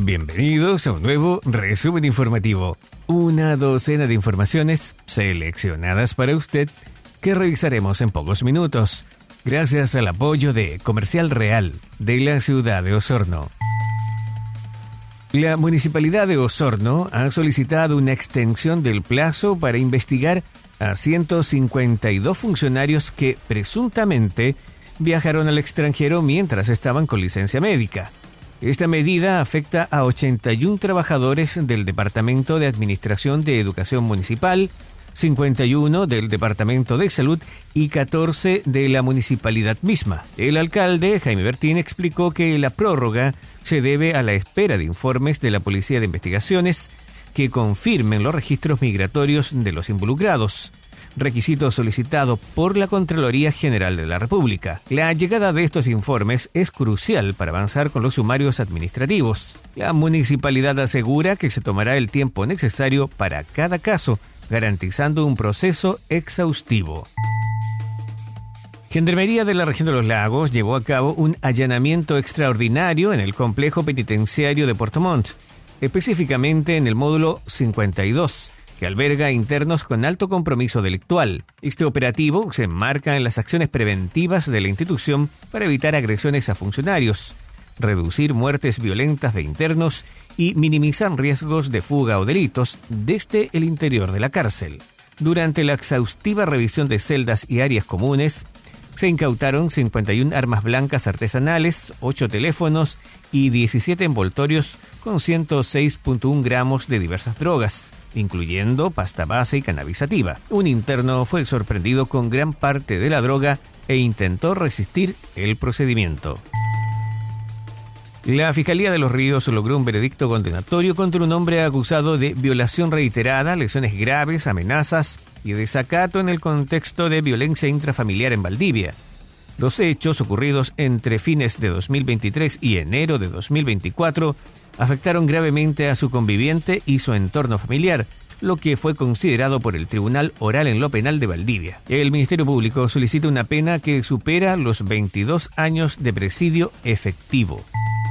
Bienvenidos a un nuevo resumen informativo. Una docena de informaciones seleccionadas para usted que revisaremos en pocos minutos, gracias al apoyo de Comercial Real de la ciudad de Osorno. La Municipalidad de Osorno ha solicitado una extensión del plazo para investigar a 152 funcionarios que presuntamente viajaron al extranjero mientras estaban con licencia médica. Esta medida afecta a 81 trabajadores del Departamento de Administración de Educación Municipal, 51 del Departamento de Salud y 14 de la municipalidad misma. El alcalde, Jaime Bertín, explicó que la prórroga se debe a la espera de informes de la Policía de Investigaciones que confirmen los registros migratorios de los involucrados, requisito solicitado por la Contraloría General de la República. La llegada de estos informes es crucial para avanzar con los sumarios administrativos. La municipalidad asegura que se tomará el tiempo necesario para cada caso, garantizando un proceso exhaustivo. Gendarmería de la región de los Lagos llevó a cabo un allanamiento extraordinario en el complejo penitenciario de Puerto Montt, específicamente en el módulo 52, que alberga internos con alto compromiso delictual. Este operativo se enmarca en las acciones preventivas de la institución para evitar agresiones a funcionarios, reducir muertes violentas de internos y minimizar riesgos de fuga o delitos desde el interior de la cárcel. Durante la exhaustiva revisión de celdas y áreas comunes, se incautaron 51 armas blancas artesanales, 8 teléfonos y 17 envoltorios con 106.1 gramos de diversas drogas, incluyendo pasta base y cannabis sativa. Un interno fue sorprendido con gran parte de la droga e intentó resistir el procedimiento. La Fiscalía de Los Ríos logró un veredicto condenatorio contra un hombre acusado de violación reiterada, lesiones graves, amenazas y desacato en el contexto de violencia intrafamiliar en Valdivia. Los hechos ocurridos entre fines de 2023 y enero de 2024 afectaron gravemente a su conviviente y su entorno familiar, lo que fue considerado por el Tribunal Oral en lo Penal de Valdivia. El Ministerio Público solicita una pena que supera los 22 años de presidio efectivo.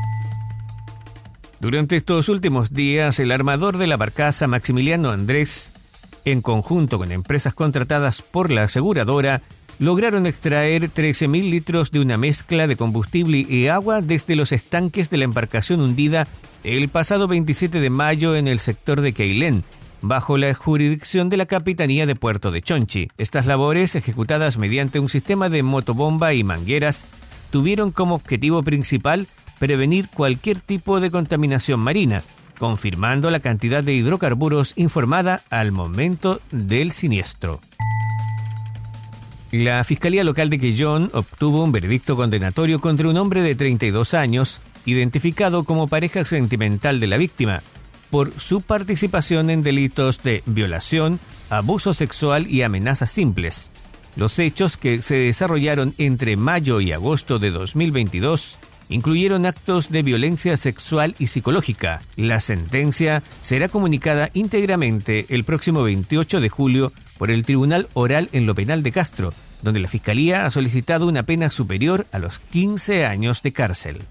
Durante estos últimos días, el armador de la barcaza Maximiliano Andrés, en conjunto con empresas contratadas por la aseguradora, lograron extraer 13.000 litros de una mezcla de combustible y agua desde los estanques de la embarcación hundida el pasado 27 de mayo en el sector de Queilén, bajo la jurisdicción de la Capitanía de Puerto de Chonchi. Estas labores, ejecutadas mediante un sistema de motobomba y mangueras, tuvieron como objetivo principal prevenir cualquier tipo de contaminación marina, confirmando la cantidad de hidrocarburos informada al momento del siniestro. La Fiscalía Local de Quellón obtuvo un veredicto condenatorio contra un hombre de 32 años, identificado como pareja sentimental de la víctima, por su participación en delitos de violación, abuso sexual y amenazas simples. Los hechos, que se desarrollaron entre mayo y agosto de 2022, incluyeron actos de violencia sexual y psicológica. La sentencia será comunicada íntegramente el próximo 28 de julio por el Tribunal Oral en lo Penal de Castro, donde la Fiscalía ha solicitado una pena superior a los 15 años de cárcel.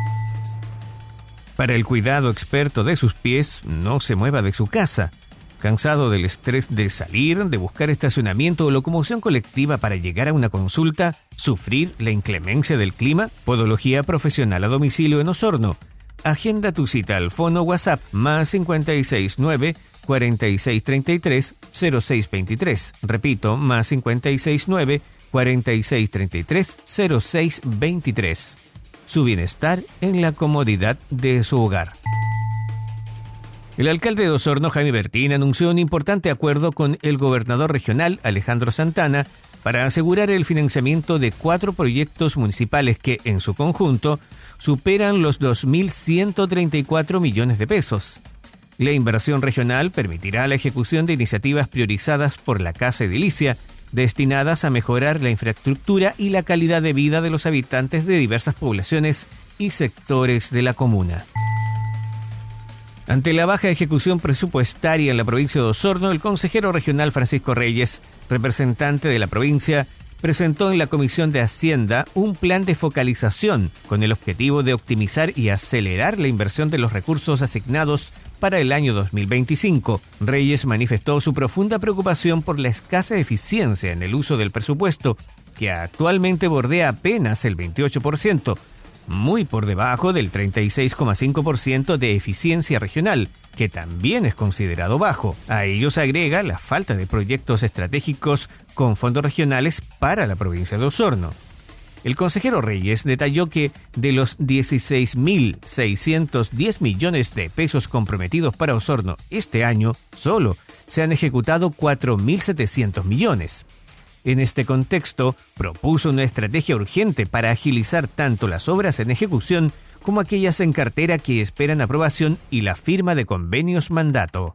Para el cuidado experto de sus pies, no se mueva de su casa. ¿Cansado del estrés de salir, de buscar estacionamiento o locomoción colectiva para llegar a una consulta? ¿Sufrir la inclemencia del clima? Podología profesional a domicilio en Osorno. Agenda tu cita al fono WhatsApp +569 4633 0623. Repito, +569 4633 0623. Su bienestar en la comodidad de su hogar. El alcalde de Osorno, Jaime Bertín, anunció un importante acuerdo con el gobernador regional, Alejandro Santana, para asegurar el financiamiento de 4 proyectos municipales que, en su conjunto, superan los 2.134 millones de pesos. La inversión regional permitirá la ejecución de iniciativas priorizadas por la Casa Edilicia, destinadas a mejorar la infraestructura y la calidad de vida de los habitantes de diversas poblaciones y sectores de la comuna. Ante la baja ejecución presupuestaria en la provincia de Osorno, el consejero regional Francisco Reyes, representante de la provincia, presentó en la Comisión de Hacienda un plan de focalización con el objetivo de optimizar y acelerar la inversión de los recursos asignados para el año 2025. Reyes manifestó su profunda preocupación por la escasa eficiencia en el uso del presupuesto, que actualmente bordea apenas el 28%, muy por debajo del 36,5% de eficiencia regional, que también es considerado bajo. A ello se agrega la falta de proyectos estratégicos con fondos regionales para la provincia de Osorno. El consejero Reyes detalló que de los 16.610 millones de pesos comprometidos para Osorno este año, solo se han ejecutado 4.700 millones. En este contexto, propuso una estrategia urgente para agilizar tanto las obras en ejecución como aquellas en cartera que esperan aprobación y la firma de convenios mandato.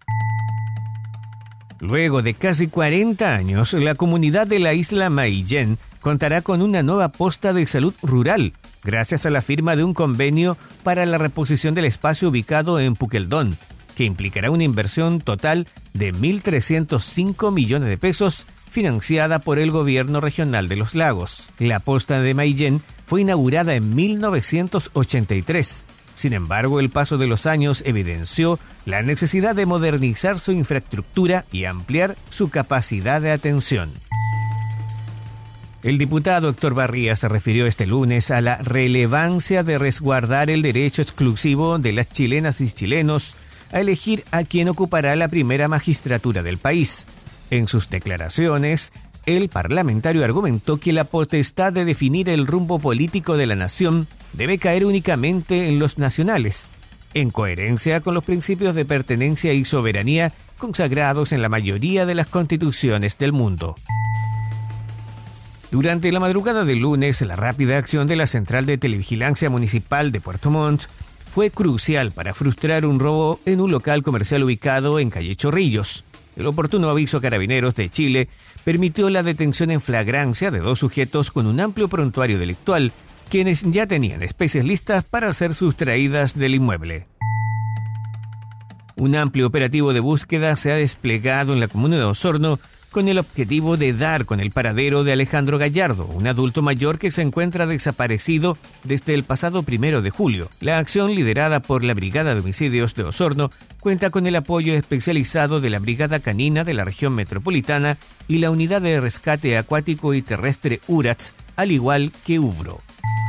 Luego de casi 40 años, la comunidad de la isla Maillén contará con una nueva posta de salud rural, gracias a la firma de un convenio para la reposición del espacio ubicado en Puqueldón, que implicará una inversión total de 1.305 millones de pesos, financiada por el gobierno regional de los lagos. La posta de Maillén fue inaugurada en 1983. Sin embargo, el paso de los años evidenció la necesidad de modernizar su infraestructura y ampliar su capacidad de atención. El diputado Héctor Barría se refirió este lunes a la relevancia de resguardar el derecho exclusivo de las chilenas y chilenos a elegir a quien ocupará la primera magistratura del país. En sus declaraciones, el parlamentario argumentó que la potestad de definir el rumbo político de la nación debe caer únicamente en los nacionales, en coherencia con los principios de pertenencia y soberanía consagrados en la mayoría de las constituciones del mundo. Durante la madrugada del lunes, la rápida acción de la Central de Televigilancia Municipal de Puerto Montt fue crucial para frustrar un robo en un local comercial ubicado en calle Chorrillos. El oportuno aviso a Carabineros de Chile permitió la detención en flagrancia de 2 sujetos con un amplio prontuario delictual, quienes ya tenían especies listas para ser sustraídas del inmueble. Un amplio operativo de búsqueda se ha desplegado en la comuna de Osorno con el objetivo de dar con el paradero de Alejandro Gallardo, un adulto mayor que se encuentra desaparecido desde el pasado 1 de julio. La acción, liderada por la Brigada de Homicidios de Osorno, cuenta con el apoyo especializado de la Brigada Canina de la región metropolitana y la Unidad de Rescate Acuático y Terrestre URATS, al igual que UVRO.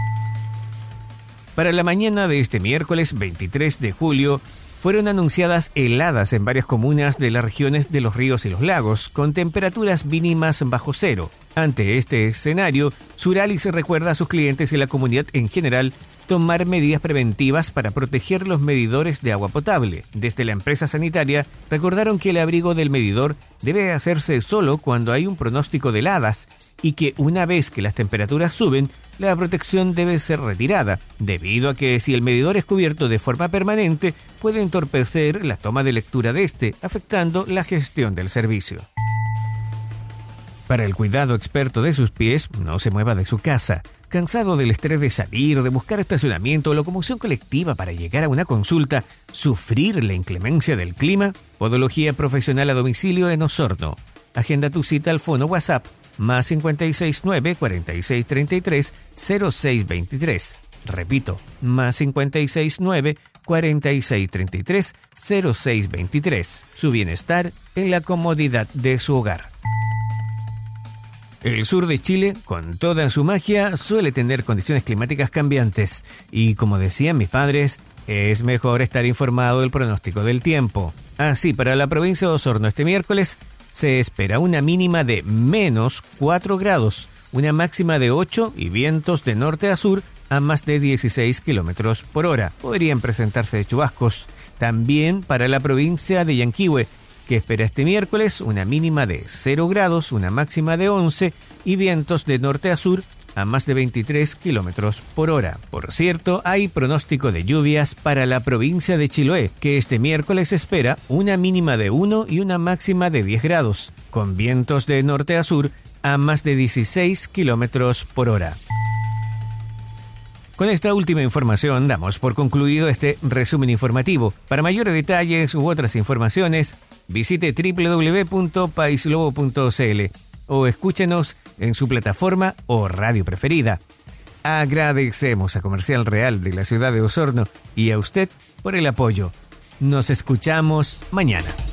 Para la mañana de este miércoles 23 de julio, fueron anunciadas heladas en varias comunas de las regiones de los ríos y los lagos, con temperaturas mínimas bajo cero. Ante este escenario, Suralis recuerda a sus clientes y la comunidad en general tomar medidas preventivas para proteger los medidores de agua potable. Desde la empresa sanitaria, recordaron que el abrigo del medidor debe hacerse solo cuando hay un pronóstico de heladas y que una vez que las temperaturas suben, la protección debe ser retirada, debido a que si el medidor es cubierto de forma permanente, puede entorpecer la toma de lectura de este, afectando la gestión del servicio. Para el cuidado experto de sus pies, no se mueva de su casa. ¿Cansado del estrés de salir, de buscar estacionamiento o locomoción colectiva para llegar a una consulta, sufrir la inclemencia del clima? Podología profesional a domicilio en Osorno. Agenda tu cita al fono WhatsApp más 569 4633 0623. Repito, más 569 4633 0623. Su bienestar en la comodidad de su hogar. El sur de Chile, con toda su magia, suele tener condiciones climáticas cambiantes y, como decían mis padres, es mejor estar informado del pronóstico del tiempo. Así, para la provincia de Osorno este miércoles se espera una mínima de menos 4 grados, una máxima de 8 y vientos de norte a sur a más de 16 kilómetros por hora. Podrían presentarse chubascos. También para la provincia de Yanquihue, que espera este miércoles una mínima de 0 grados, una máxima de 11 y vientos de norte a sur a más de 23 kilómetros por hora. Por cierto, hay pronóstico de lluvias para la provincia de Chiloé, que este miércoles espera una mínima de 1 y una máxima de 10 grados, con vientos de norte a sur a más de 16 kilómetros por hora. Con esta última información damos por concluido este resumen informativo. Para mayores detalles u otras informaciones, visite www.paislobo.cl o escúchenos en su plataforma o radio preferida. Agradecemos a Comercial Real de la ciudad de Osorno y a usted por el apoyo. Nos escuchamos mañana.